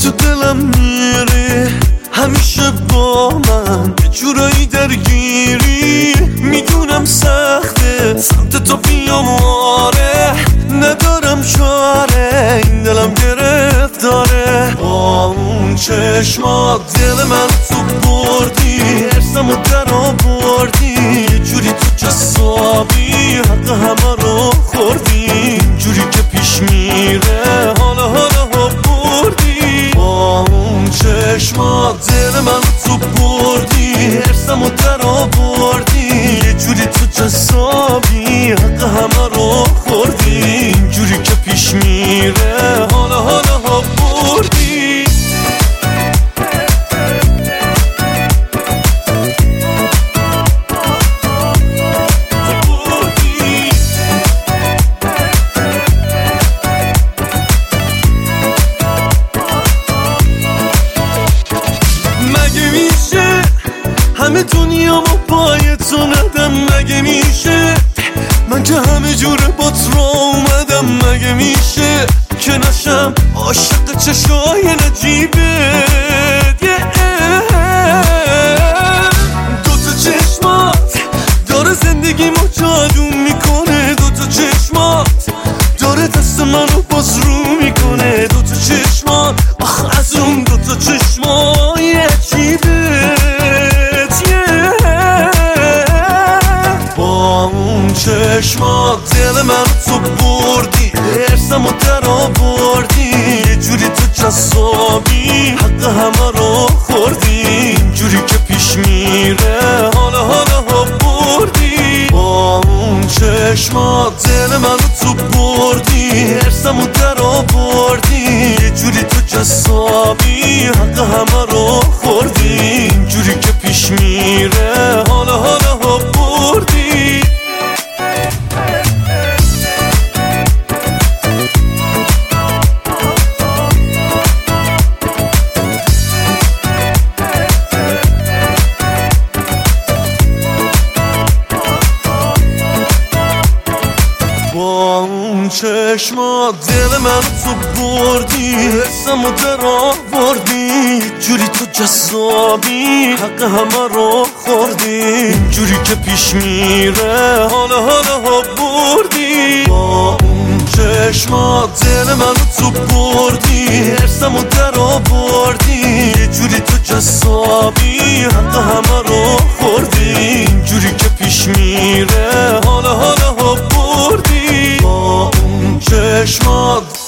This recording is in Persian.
تو دلم میری همیشه با من، یه جورایی درگیری. میدونم سخته سمت تو بیام، آره ندارم چاره، این دلم گرفتاره. با اون چشمات دل من تو بردی، ارسمو در آوردی، یه جوری تو جسابی حق همه رو خوردی. جوری که پیش میره حالا بردی. با اون چشمات دل من تو بردی، ارسمو در آوردی، یه جوری تو جسابی حق همه رو خوردی. جوری که پیش میره حالا بردی. مگه میشه همه دنیا ما پای تو ندم؟ مگه میشه من که همه جوره با تو اومدم؟ مگه میشه که نشم عاشق چشای نجیبت؟ دوتا چشمات داره زندگیمو جادو میکنه، دوتا چشمات داره دست منو باز رو میکنه. دوتا چشمات آخ از اون دوتا چشمای عجیبت. با اون چشمات دل من تو بردی، ارسمو در آوردی، یه جوری تو جسابی حق همه رو خوردی. جوری که پیش میره حالا بردی. با اون چشمات دل من تو بردی، ارسمو در آوردی، یه جوری تو جسابی حق همه رو خوردی. جوری که پیش میره حالا بردی. با اون چشمات دل من تو بردی، حسمو در آوردی، جوری تو جسابی حق همه رو خوردی. جوری که پیش میره حالا بردی. با اون چشمات دل من تو بردی، حسمو در آوردی، یه جوری تو جسابی حق همه رو خوردی. جوری که پیش میره حالا بردی. با اون چشمات